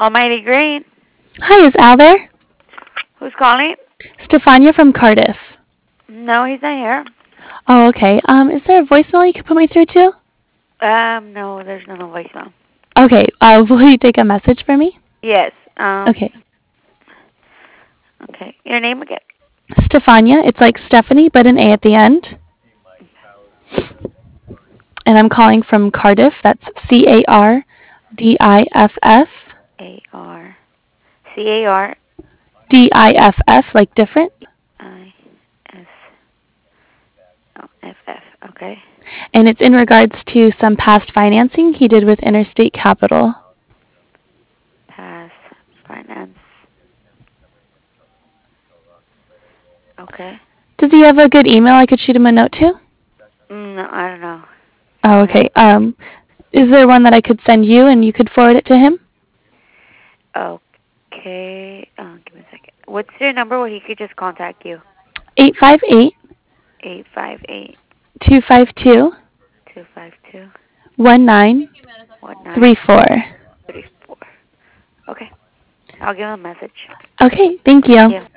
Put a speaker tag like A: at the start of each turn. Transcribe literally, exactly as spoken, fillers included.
A: Almighty Great.
B: Hi, is Al there?
A: Who's calling?
B: Stefania from Cardiff.
A: No, he's not here.
B: Oh, okay. Um, is there a voicemail you could put me through to?
A: Um, no, there's no voicemail.
B: Okay. Uh, will you take a message for me?
A: Yes. Um.
B: Okay.
A: Okay. Your name again?
B: Stefania. It's like Stephanie, but an A at the end. And I'm calling from Cardiff. That's C A R D I F F.
A: A R C A R
B: D I F F, like different.
A: I S oh, F F. Okay.
B: And it's in regards to some past financing he did with Interstate Capital.
A: Pass finance. Okay.
B: Does he have a good email I could shoot him a note to?
A: Mm, No, I don't know.
B: Oh, okay. Um, is there one that I could send you and you could forward it to him?
A: Okay. Uh, give me a second. What's your number where he could just contact you?
B: eight five eight,
A: Eight five eight
B: two five two,
A: two five two
B: one nine
A: one nine
B: three four.
A: three four. Okay. I'll give him a message.
B: Okay, thank
A: Thank
B: you.
A: you.